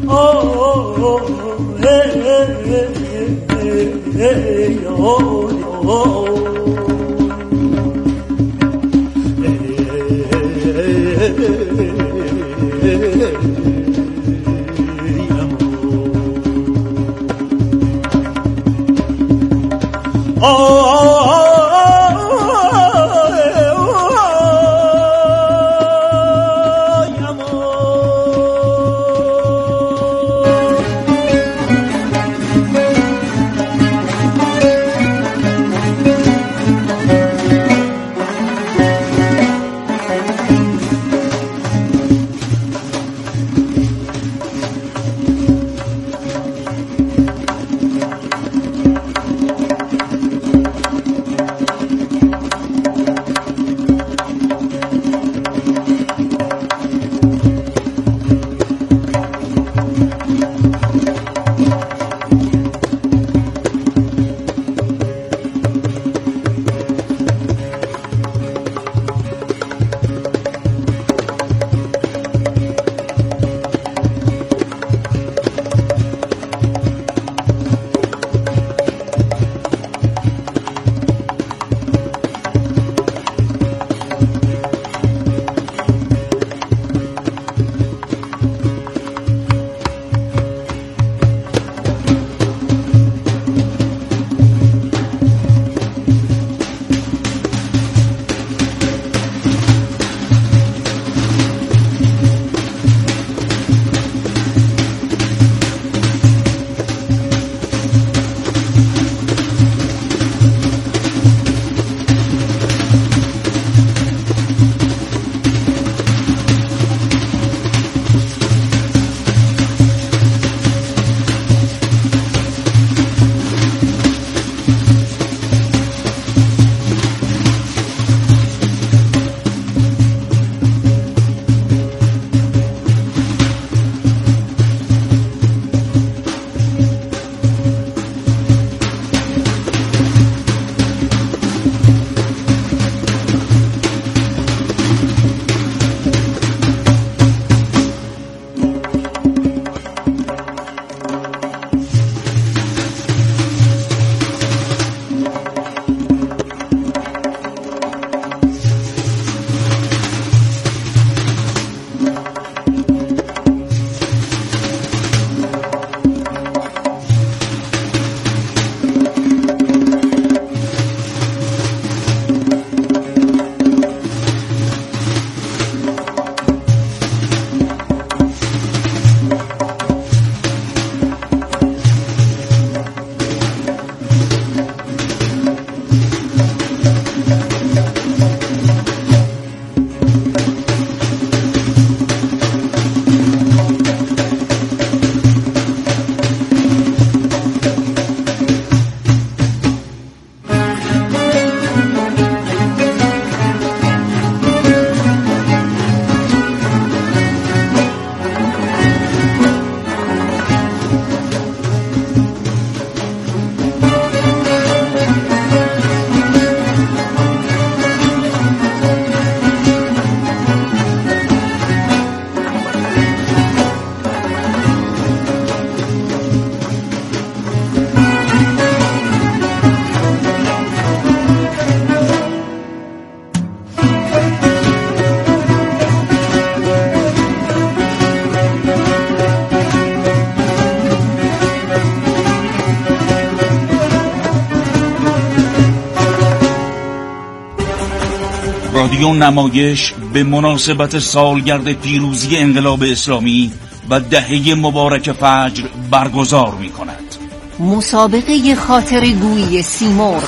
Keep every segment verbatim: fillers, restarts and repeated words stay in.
رادیو نمایش به مناسبت سالگرد پیروزی انقلاب اسلامی و دهه مبارک فجر برگزار می کند. مسابقه خاطرگویی سیمرغ،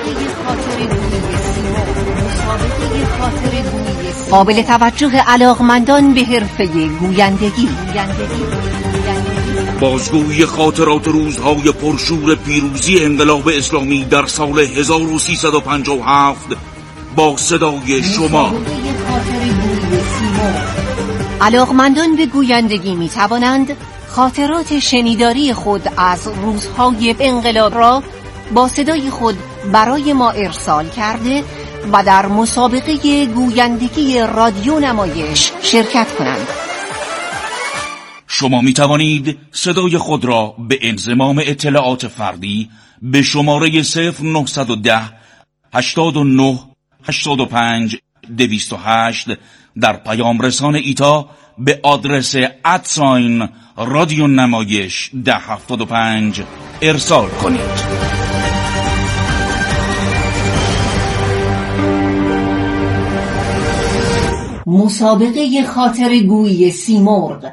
قابل توجه علاقمندان به حرفه گویندگی. بازگویی خاطرات روزهای پرشور پیروزی انقلاب اسلامی در سال هزار و سیصد و پنجاه و هفت با صدای شما. علاقمندان به گویندگی می توانند خاطرات شنیداری خود از روزهای انقلاب را با صدای خود برای ما ارسال کرده و در مسابقه گویندگی رادیو نمایش شرکت کنند. شما می توانید صدای خود را به انضمام اطلاعات فردی به شماره صفر نهصد و ده هشتاد و نه هشتاد و پنج دویست و هشت در پیام رسان ایتا به آدرس ادساین رادیو نمایش ده هفتاد و پنج ارسال کنید. مسابقه خاطرگویی سیمرغ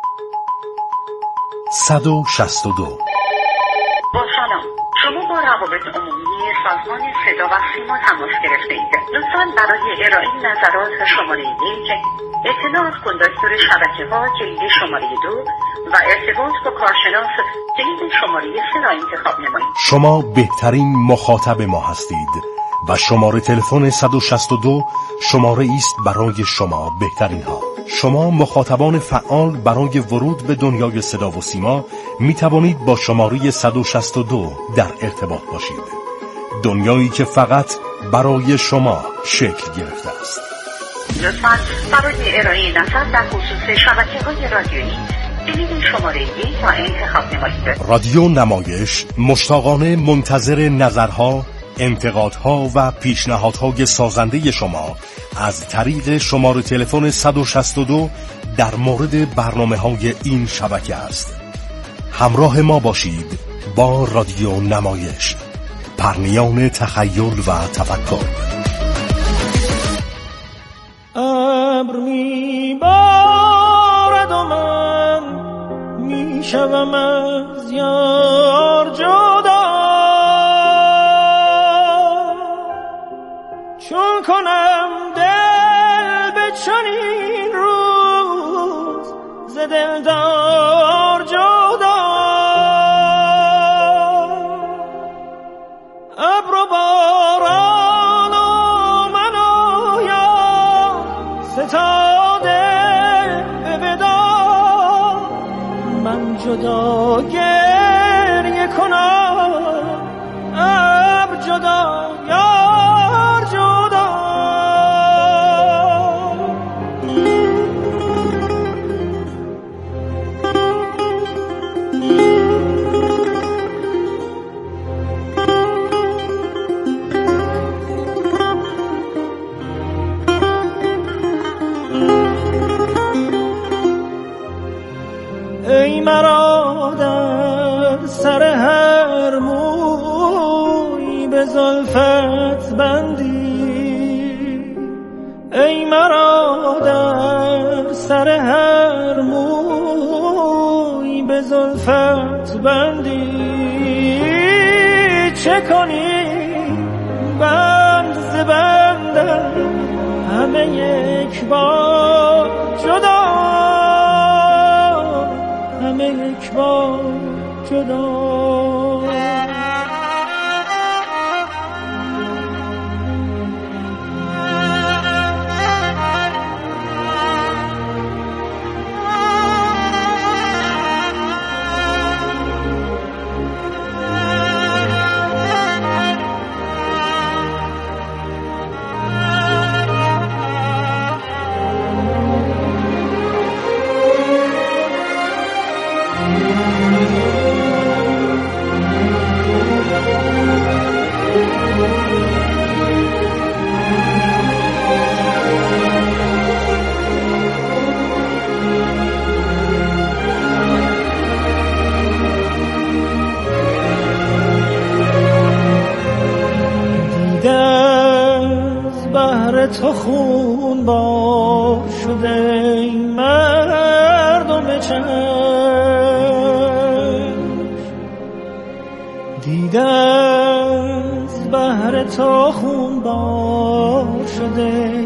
صد و شصت و دو. با سلام، شما با روابط عمومی سازمان صدا و سیما تماس گرفته اید. لطفاً برای ارائه نظرات شماره یک اطلاع از کندکتور شبکه‌ها کلید شماره دو و ارتباط با کارشناس کلید شماره سه را انتخاب نمایید. شما بهترین مخاطب ما هستید و شماره تلفن صد و شصت و دو شماره است برای شما بهترین ها. شما مخاطبان فعال برای ورود به دنیای صدا و سیما می توانید با شماره صد و شصت و دو در ارتباط باشید. دنیایی که فقط برای شما شکل گرفته است. لطفاً برای ارائه نظر در خصوص شبکه‌های رادیویی کلید شماره یک را انتخاب نمایید. رادیو نمایش مشتاقانه منتظر نظرها، انتقادها و پیشنهادهای سازنده شما از طریق شماره تلفن صد و شصت و دو در مورد برنامه‌های این شبکه است. همراه ما باشید با رادیو نمایش، پرنیان تخیل و تفکر. ابر می‌بارد و من میشوم از یار جدا، چون کنم دل به چنین روز ز دلدار جدا. ابر و باران و من و یار ستاده به وداع، من جدا گریه کنم، ابر جدا یار جدا. ای مرا در سر هر موی به زلفت بندی، ای مرا در سر هر موی به زلفت بندی، چه کنی بند ز بندم همه یک بار جدا، همه یک بار جدا. تو خون بار شده ای مردم چشم، دیده از بحر تو خون بار شده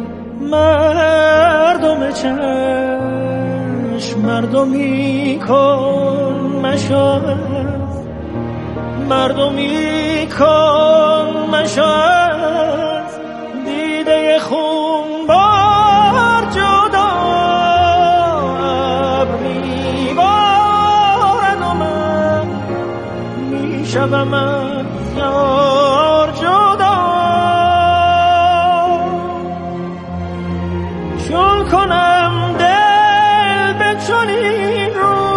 مردم چشم، مردمی کن مشاهد، مردمی کن مشاهد، دیده خون بار جدا. ابر میبارد و من میشوم از یار جدا، چون کنم دل به چنین رو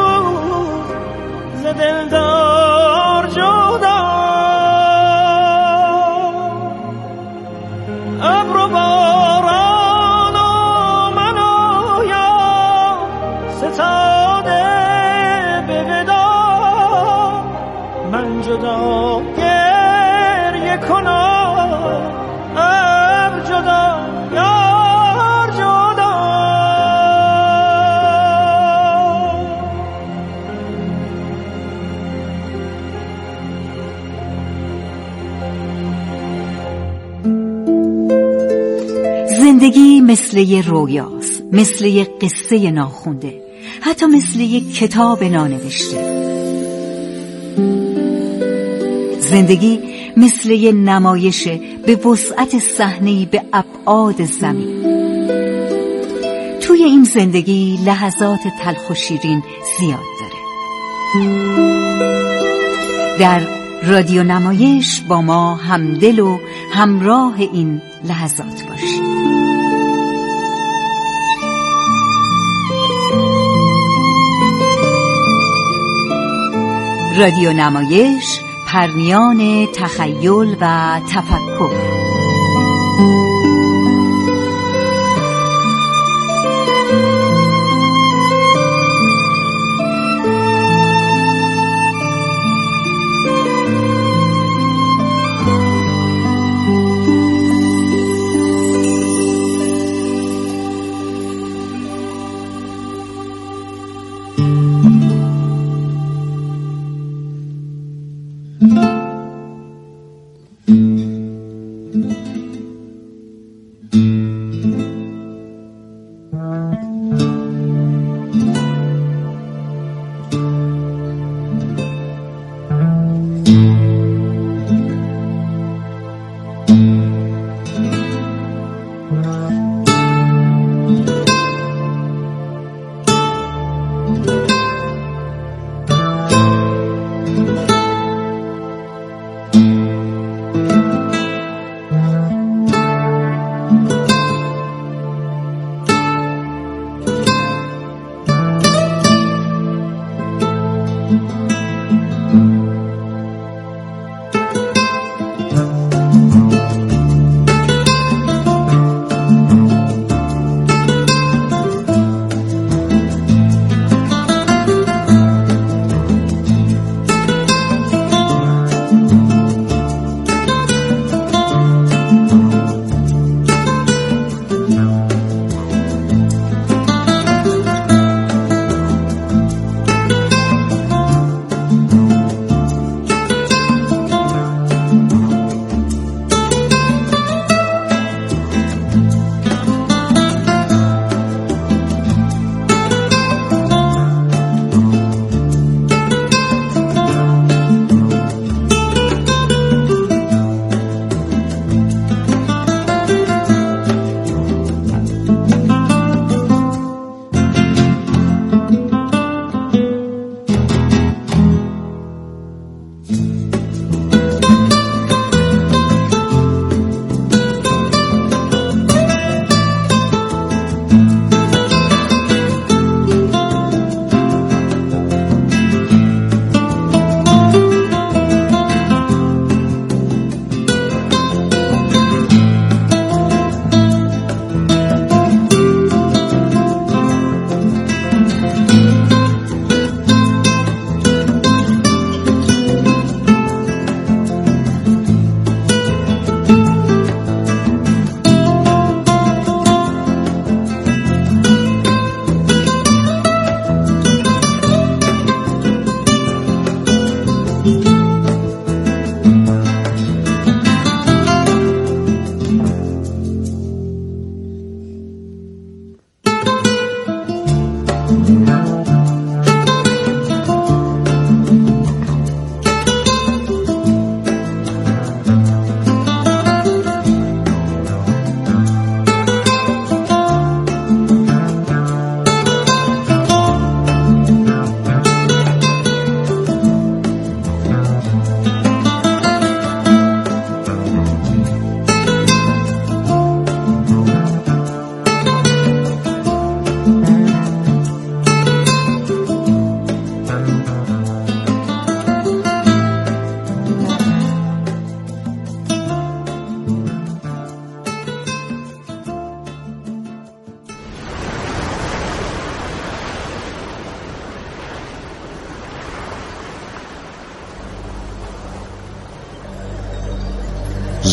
جدا گریه کنم، ابر جدا یار جدا. زندگی مثل یه رویاست، مثل یه قصه ناخونده، حتی مثل یه کتاب نانوشته. زندگی مثل یه نمایشه به وسعت صحنه‌ای به ابعاد زمین. توی این زندگی لحظات تلخ و شیرین زیاد داره. در رادیو نمایش با ما همدل و همراه این لحظات باشید. رادیو نمایش، پرمیان تخیل و تفکر.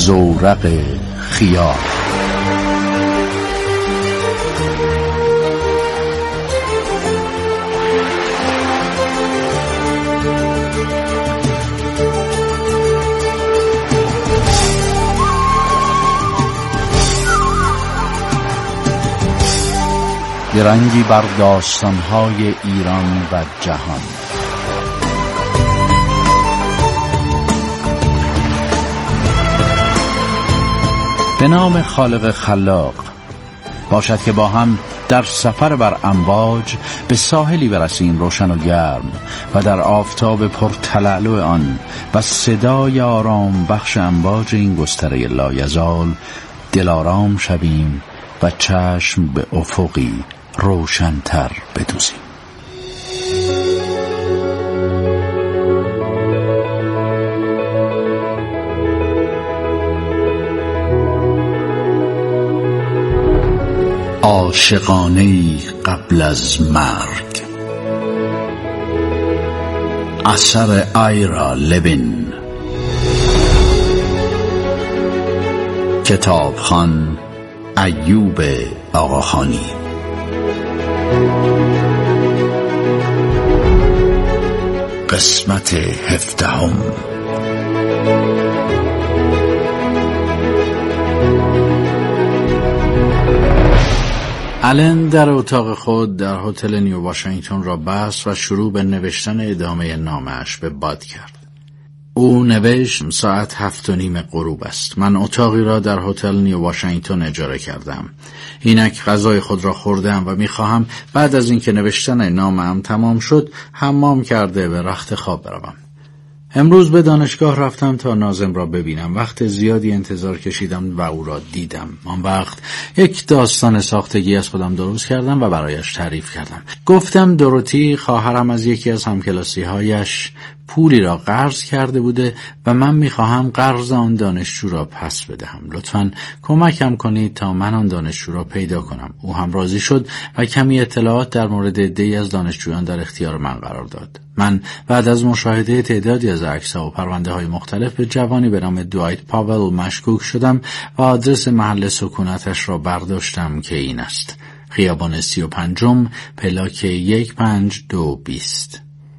زورق خیال. درنگی بر داستان‌های ایران و جهان. به نام خالق خلاق، باشد که با هم در سفر بر امواج به ساحلی برسیم روشن و گرم و در آفتاب پرتلالو آن و صدای آرام بخش امواج این گستره لایزال دلارام شویم و چشم به افقی روشن‌تر بدوزیم. عاشقانه‌ای قبل از مرگ، اثر آیرا لوین، کتابخوان ایوب آقاخانی. قسمت هفدهم. آلن در اتاق خود در هتل نیو واشنگتن را بست و شروع به نوشتن ادامه نامه‌اش به باد کرد. او نوشت: ساعت هفت و نیم غروب است. من اتاقی را در هتل نیو واشنگتن اجاره کردم. اینک غذای خود را خوردم و میخواهم بعد از اینکه نوشتن نامه‌ام تمام شد حمام کرده به رخت خواب بروم. امروز به دانشگاه رفتم تا ناظم را ببینم. وقت زیادی انتظار کشیدم و او را دیدم. آن وقت یک داستان ساختگی از خودم درست کردم و برایش تعریف کردم. گفتم دوروتی خواهرم از یکی از همکلاسی‌هایش پولی را قرض کرده بوده و من میخواهم قرض آن دانشجو را پس بدهم. لطفاً کمکم کنید تا من آن دانشجو را پیدا کنم. او هم راضی شد و کمی اطلاعات در مورد عده‌ای از دانشجویان در اختیار من قرار داد. من بعد از مشاهده تعدادی از عکس‌ها و پرونده‌های مختلف به جوانی به نام دوایت پاول مشکوک شدم و آدرس محل سکونتش را برداشتم که این است: خیابان سی و پنجم، پلاک یک پنج دو بیست.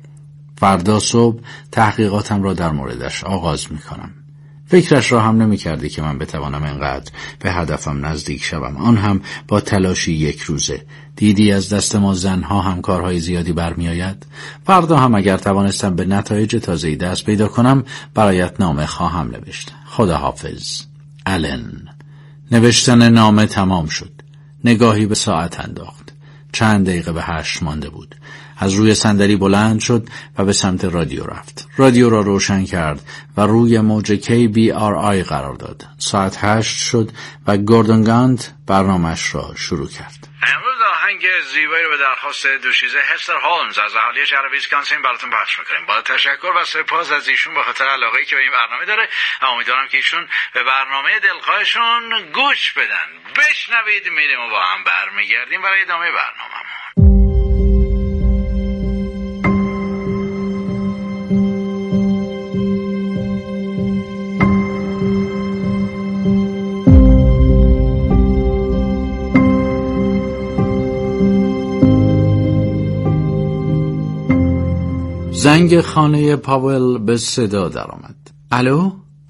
فردا صبح تحقیقاتم را در موردش آغاز می کنم. فکرش را هم نمی کردی که من بتوانم اینقدر به هدفم نزدیک شوم، آن هم با تلاشی یک روزه. دیدی از دست ما زنها هم کارهای زیادی برمی آید. فردا هم اگر توانستم به نتایج تازه‌ای دست پیدا کنم برایت نامه خواهم نوشت. خدا حافظ. آلن. نوشتن نامه تمام شد. نگاهی به ساعت انداخت. چند دقیقه به هشت مانده بود. از روی صندلی بلند شد و به سمت رادیو رفت. رادیو را روشن کرد و روی موج کی بی آر آی قرار داد. ساعت هشت شد و گوردون گانت برنامه‌اش را شروع کرد. امروز آهنگ زیبایی رو به درخواست دوشیزه هستر هولمز از اهالی شهر ویسکانسین براتون پخش می‌کنیم. با تشکر و سپاس از ایشون به خاطر علاقه‌ای که به این برنامه داره و امیدوارم که ایشون به برنامه دلخواهشون گوش بدن. بشنوید، میریم و با هم برمیگردیم برای ادامه برنامه‌مون. زنگ خانه پاول به صدا در آمد. الو؟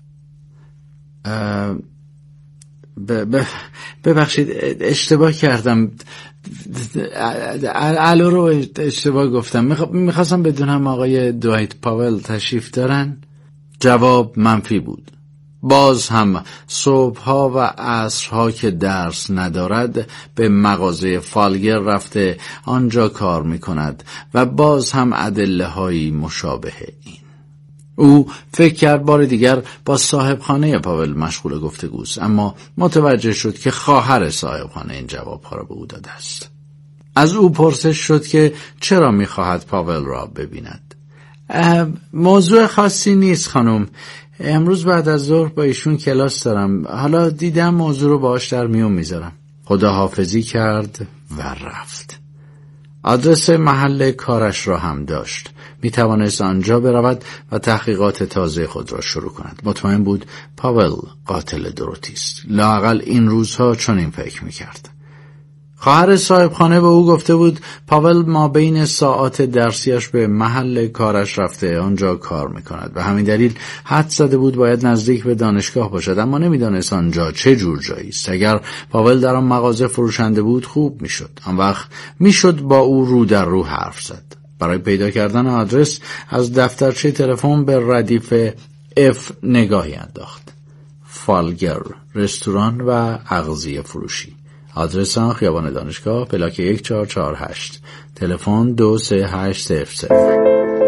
ببخشید اشتباه کردم. الو رو اشتباه گفتم. میخواستم بدونم آقای دوایت پاول تشریف دارن؟ جواب منفی بود. باز هم صبحها و عصرها که درس ندارد به مغازه فالگر رفته آنجا کار میکند و باز هم ادله هایی مشابه این. او فکر کرد بار دیگر با صاحب خانه پاول مشغول گفتگوست، اما متوجه شد که خواهر صاحب خانه این جوابها را به او داده است. از او پرسش شد که چرا میخواهد پاول را ببیند. موضوع خاصی نیست خانم، امروز بعد از ظهر با ایشون کلاس دارم، حالا دیدم موضوع رو باهاش در میون میذارم. خداحافظی کرد و رفت. آدرس محل کارش را هم داشت. می توانست آنجا برود و تحقیقات تازه خود را شروع کند. مطمئن بود پاول قاتل دوروتی است. لااقل این روزها چنین فکر می کرد. خواهر صاحبخانه به او گفته بود پاول ما بین ساعات درسیش به محل کارش رفته آنجا کار میکند. به همین دلیل حد زده بود باید نزدیک به دانشگاه باشد، اما نمیدانست آنجا چه جور جایی است. اگر پاول در آن مغازه فروشنده بود خوب میشد. آن وقت میشد با او رو در رو حرف زد. برای پیدا کردن آدرس از دفترچه تلفن به ردیف اف نگاهی انداخت. فالگر، رستوران و اغذیه فروشی. آدرس آن خیابان دانشگاه، پلاک یک چهار چهار هشت، تلفن دو سه هشت صفر صفر.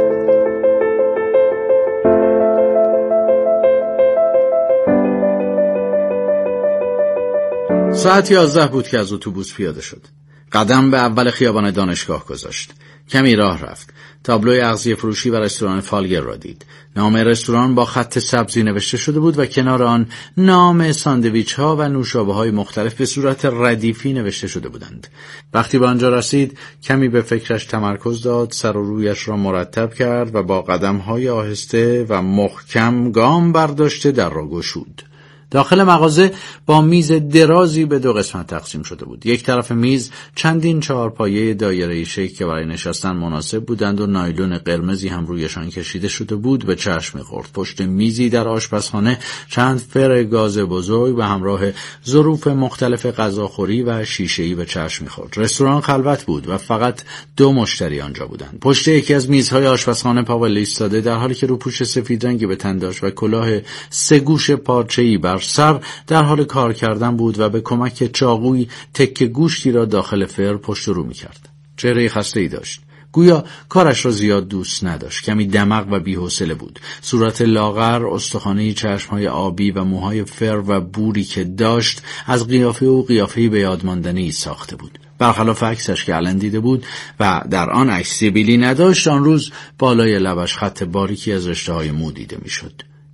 ساعت یازده بود که از اتوبوس پیاده شد. قدم به اول خیابان دانشگاه گذاشت. کمی راه رفت. تابلوی اغذیه فروشی و رستوران فالگر را دید. نام رستوران با خط سبزی نوشته شده بود و کنار آن نام ساندویچ ها و نوشابه های مختلف به صورت ردیفی نوشته شده بودند. وقتی به آنجا رسید کمی به فکرش تمرکز داد، سر و رویش را مرتب کرد و با قدم های آهسته و محکم گام برداشته در را گشود. داخل مغازه با میز درازی به دو قسمت تقسیم شده بود. یک طرف میز چندین چهارپایه دایره‌ای شکل که برای نشستن مناسب بودند و نایلون قرمزی هم رویشان کشیده شده بود به چشم می‌خورد. پشت میزی در آشپزخانه چند فر گاز بزرگ به همراه ظروف مختلف غذاخوری و شیشه‌ای به چشم می‌خورد. رستوران خلوت بود و فقط دو مشتری آنجا بودند. پشت یکی از میزهای آشپزخانه پاول ایستاده در حالی که روپوش سفید رنگی به تن داشت و کلاه سه گوش پارچه‌ای بر سر در حال کار کردن بود و به کمک چاقوی تکه گوشتی را داخل فر پشت رو می‌کرد. چهره خسته‌ای داشت. گویا کارش را زیاد دوست نداشت. کمی دمق و بی‌حوصله بود. صورت لاغر، استخوانی چشم‌های آبی و موهای فر و بوری که داشت از قیافه او قیافه‌ای به یاد ماندنی ساخته بود. برخلاف عکسش که الان دیده بود و در آن عکس سیبیلی نداشت، آن روز بالای لبش خط باریکی از رشته‌های مو دیده می‌شد.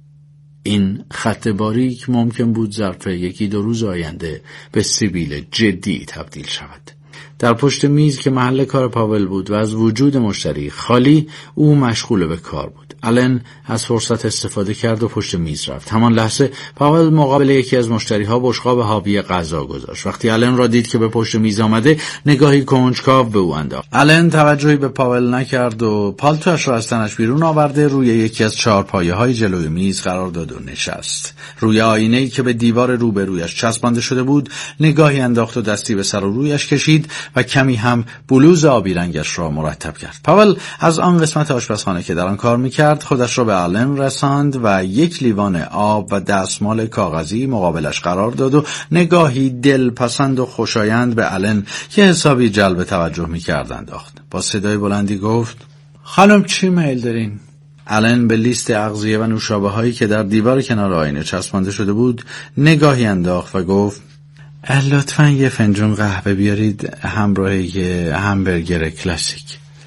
این خط باریک ممکن بود ظرف یکی دو روز آینده به سیبیل جدی تبدیل شود. در پشت میز که محل کار پاول بود و از وجود مشتری خالی، او مشغول به کار بود. آلن از فرصت استفاده کرد و پشت میز رفت. همان لحظه پاول مقابل یکی از مشتریها بشقاب حاوی غذا گذاشت. وقتی آلن را دید که به پشت میز آمده، نگاهی کنجکاو به او انداخت. آلن توجهی به پاول نکرد و پالتوش را از تنش بیرون آورده روی یکی از چهارپایه‌های جلوی میز قرار داد و نشست. روی آینه‌ای که به دیوار روبرویش چسبانده شده بود نگاهی انداخت و دستی به سر و رویش کشید و کمی هم بلوز آبی رنگش را مرتب کرد. پاول از آن قسمت آشپزخانه که در آن کار می‌کرد خودش را به آلن رساند و یک لیوان آب و دستمال کاغذی مقابلش قرار داد و نگاهی دلپسند و خوشایند به آلن که حسابی جلب توجه می‌کرد انداخت. با صدای بلندی گفت: خانم چی میل دارین؟ آلن به لیست اغذیه و نوشابه هایی که در دیوار کنار آینه چسبانده شده بود نگاهی انداخت و گفت: لطفاً یه فنجون قهوه بیارید همراه یه همبرگر کلاسیک.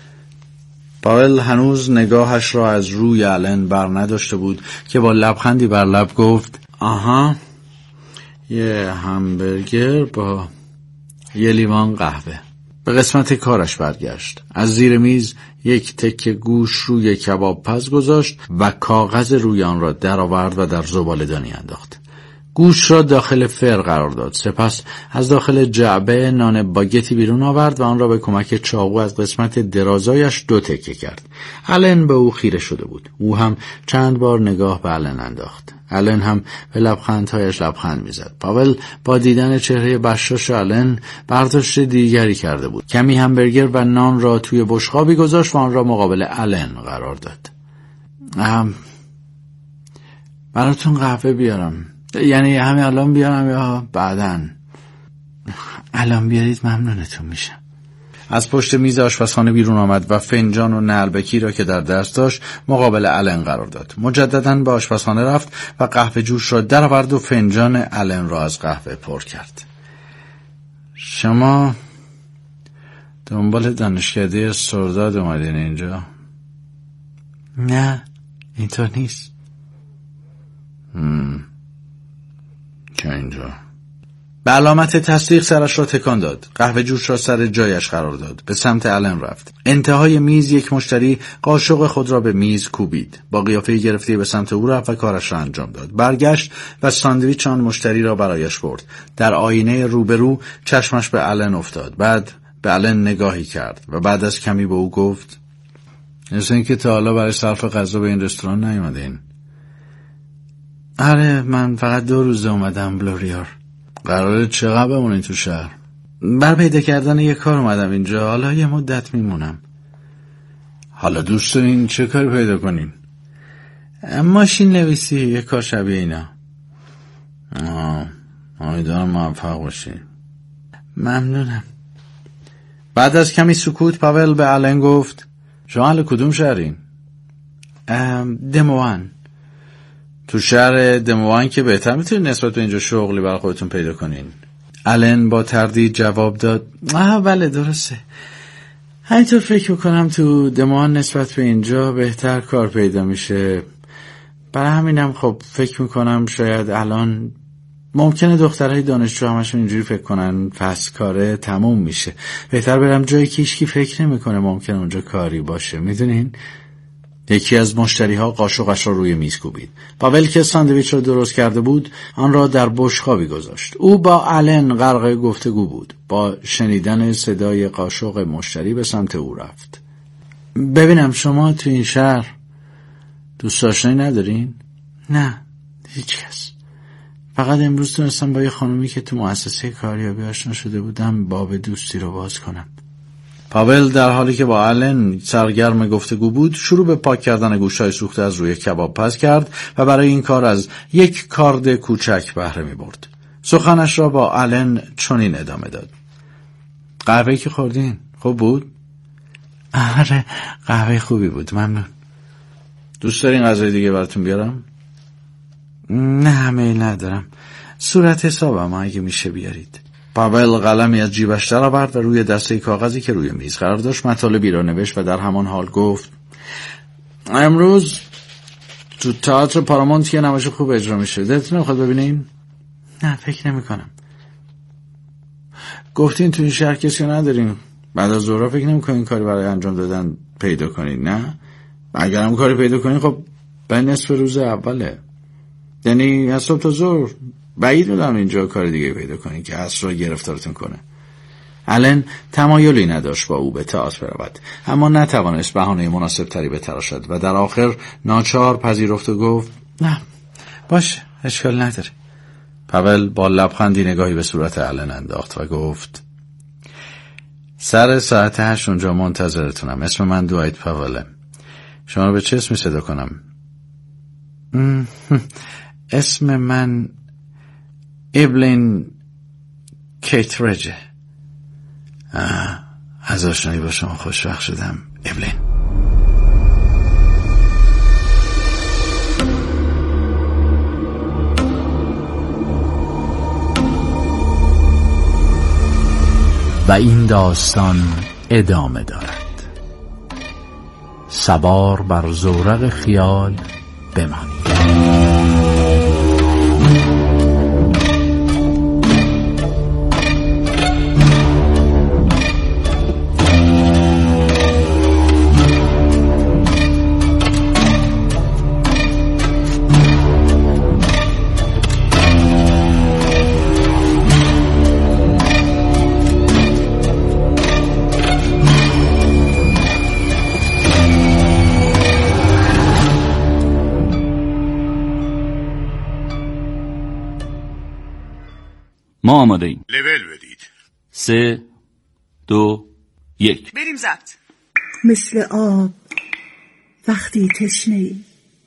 پاول هنوز نگاهش را از روی آلن بر نداشته بود که با لبخندی بر لب گفت: آها، یه همبرگر با یه لیوان قهوه. به قسمت کارش برگشت. از زیر میز یک تکه گوش روی کباب پز گذاشت و کاغذ روی آن را درآورد و در زباله‌دانی انداخت. گوش را داخل فر قرار داد. سپس از داخل جعبه نان باگتی بیرون آورد و آن را به کمک چاقو از قسمت درازایش دو تکه کرد. آلن به او خیره شده بود. او هم چند بار نگاه به آلن انداخت. آلن هم به لبخندهایش لبخند میزد. پاول با دیدن چهره بشاش آلن برداشت دیگری کرده بود. کمی همبرگر و نان را توی بشقابی گذاشت و آن را مقابل آلن قرار داد. ام براتون قهوه بیارم. یعنی همین الان بیارم یا بعدن؟ الان بیارید ممنونتون میشم. از پشت میز آشپزخانه بیرون آمد و فنجان و نعلبکی را که در دست داشت مقابل آلن قرار داد. مجددا به آشپزخانه رفت و قهوه جوش را درآورد و فنجان آلن را از قهوه پر کرد. شما دنبال دانشکده استرداد اومدین اینجا؟ نه، اینطور نیست. هم. که اینجا به علامت تصدیق سرش را تکان داد. قهوه جوش را سر جایش قرار داد. به سمت آلن رفت. انتهای میز یک مشتری قاشق خود را به میز کوبید. با قیافه گرفته به سمت او رفت و کارش را انجام داد. برگشت و ساندویچ آن مشتری را برایش برد. در آینه روبرو چشمش به آلن افتاد. بعد به آلن نگاهی کرد و بعد از کمی به او گفت: مثل این که تا حالا برای صرف غذا به این رستوران نیومدین. آره، من فقط دو روز اومدم بلوریار. قراره چقدر بمونین تو شهر؟ بر پیدا کردن یه کار اومدم اینجا. حالا یه مدت میمونم. حالا دوست دارین چه کاری پیدا کنین؟ ماشین نویسی، یه کار شبیه اینا. آه، امیدوارم موفق باشین. ممنونم. بعد از کمی سکوت پاول به آلن گفت: شما اهل کدوم شهرین؟ دموان. تو شهر دموان که بهتر میتونید نسبت به اینجا شغلی برای خودتون پیدا کنین. آلن با تردید جواب داد: آه بله درسته. همینطور فکر میکنم تو دموان نسبت به اینجا بهتر کار پیدا میشه. برای همینم خب فکر میکنم شاید الان ممکنه دخترهای دانشجو همشون اینجوری فکر کنن فصل کاره تموم میشه. بهتر برم جایی که هیچکی فکر نمیکنه ممکنه اونجا کاری باشه. میدونین؟ یکی از مشتری ها قاشقش را روی میز کوبید. پاول که ساندویچ را درست کرده بود آن را در بشقابی گذاشت. او با آلن غرق گفتگو بود. با شنیدن صدای قاشق مشتری به سمت او رفت. ببینم شما تو این شهر دوست آشنایی ندارین؟ نه، هیچ کس. فقط امروز تونستم با یه خانومی که تو مؤسسه کاریابی آشنا شده بودم باب دوستی رو باز کنم. پاول در حالی که با آلن سرگرم گفتگو بود شروع به پاک کردن گوشت‌های سوخته از روی کباب پز کرد و برای این کار از یک کارد کوچک بهره می‌برد. سخنش را با آلن چنین ادامه داد: قهوه‌ای که خوردین خوب بود؟ آره، قهوه خوبی بود، ممنون. دوست دارین غذای دیگه براتون بیارم؟ نه، میل ندارم. صورت حسابم اگه میشه بیارید. پاول قلمی از جیبش در آورد و روی دسته کاغذی که روی میز قرار داشت مطالبی را نوشت و در همان حال گفت: امروز تو تئاتر پارامونت که نمایش خوب اجرا میشه. دلتون نمیخواد ببینین؟ نه، فکر نمی کنم. گفتین تو این شهر کسی ندارین. بعد از ظهر فکر نمی کنین کاری برای انجام دادن پیدا کنین؟ نه؟ اگر هم کاری پیدا کنین خب به نصف روز اوله، یعنی از صبح تا ظهر. بعید میدونم اینجا کار دیگه پیدا کنین که عصر را گرفتارتون کنه. آلن تمایلی نداشت با او به تئاتر برود، اما نتوانست بهانه مناسب تری بتراشد و در آخر ناچار پذیرفت و گفت: نه باشه، اشکال نداره. پاول با لبخندی نگاهی به صورت آلن انداخت و گفت: سر ساعت هشت اونجا منتظرتونم. اسم من دوایت پاوله. شما رو به چه اسمی صدا کنم؟ اسم من ایبلین کیترجه. از آشنایی با شما خوشوقت شدم ایبلین. و این داستان ادامه دارد. سوار بر زورق خیال بمانید. ما آماده ایم. لول بدید. سه دو یک بریم ضبط. مثل آب وقتی تشنه‌ای،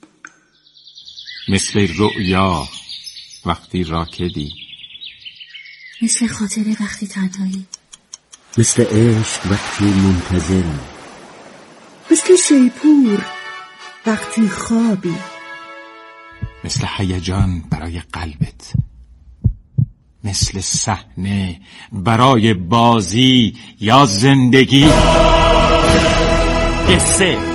مثل رؤیا وقتی راکدی، مثل خاطره وقتی تنهایی، مثل عشق وقتی منتظری، مثل شیپور وقتی خوابی، مثل هیجان برای قلبت، مثل صحنه برای بازی یا زندگی. قصه